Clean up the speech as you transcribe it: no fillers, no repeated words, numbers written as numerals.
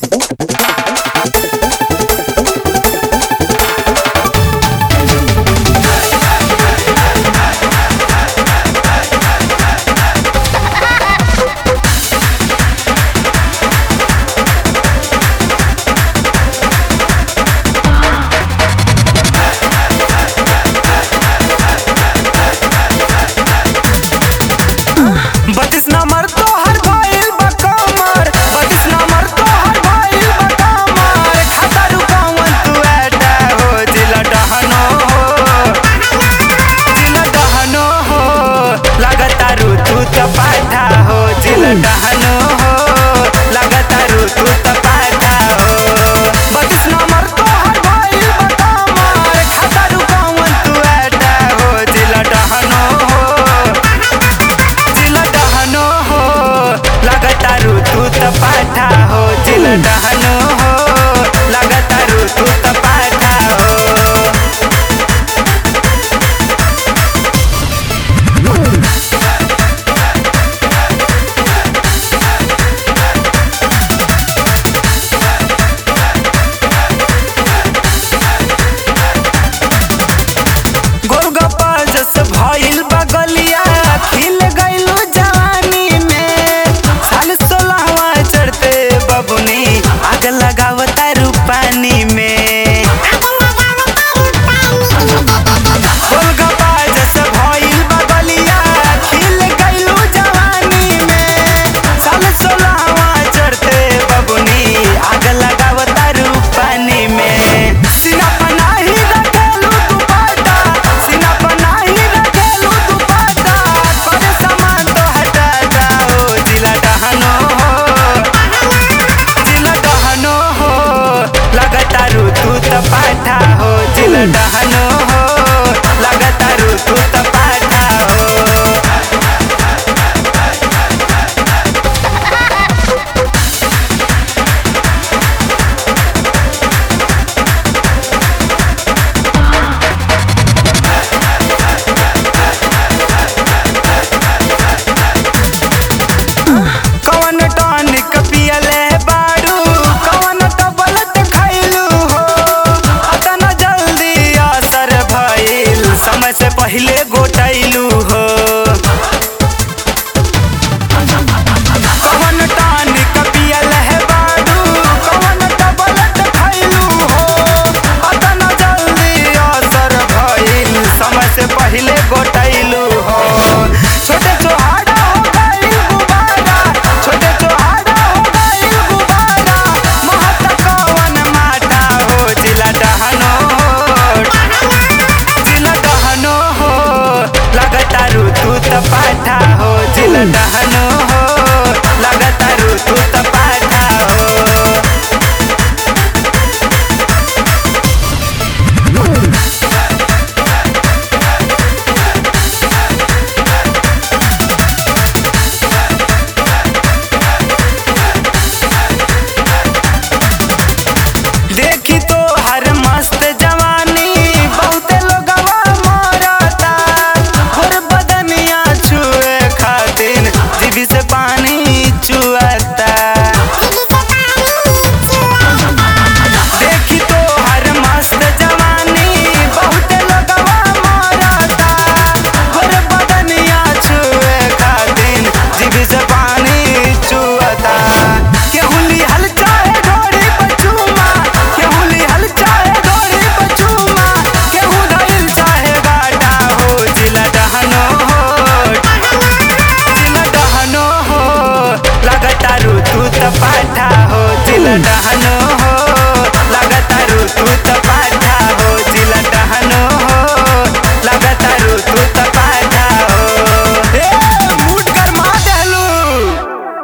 डहानो हो लगातारू तू त पाटा हो 32 नंबर तोहर भइल बा कमर खातारू कौन तू आटा हो जिला डहानो हो लगातारू तू त पाटा हो जिला डहानो हो लगातारू तू त पाटा हो भइल बगलिया खिल गइलू जवानी में साल 16वां चढ़ते बबुनी आग लगावता रूपानी में गोलगप्पा जैसे भइल बगलिया खिल गइलू जवानी में साल 16वां चढ़ते बबुनी आग लगावता रूपानी में सीना पनाही रखेलू दुपट्टा सीना पनाही तू त पाठा हो जिला डहानो हो लगातारू तू त पाठा हो कौन टॉनिक पियले बारू कौन टबलत खइलू हो अतना जल्दी असर भइल समय से पहिले गोटैलू हो कौन टॉनिक पियले बारू कौन टबलत खइलू हो अतना जल्दी असर भइल समय से पहिले गोटैलू हो छोटे चोहाड़ा हो गइल गुबारा छोटे चोहाड़ा हो गइल गुबारा महत कौन माटा हो जिला डहानो हो लगातारू तू त पाठा हो जिला डहानो हो लगातारू तू त पाठा हो देखी तो हर मस्त जवानी बहुते लोगवा मरता और बदनिया छुए खातिर जीवी से पानी चुआता देखी तो हर मस्त जवानी बहुते लोगवा मरता और बदनिया छुए खातिर जीवी से पानी चुआता केहू लिहल चाहे ढोरी बचुमा केहू लिहल चाहे ढोरी बचुमा केहू धइल चाहे गाटा हो जिला डहानो हो लगातारू तू त पाठा हो जिला डहानो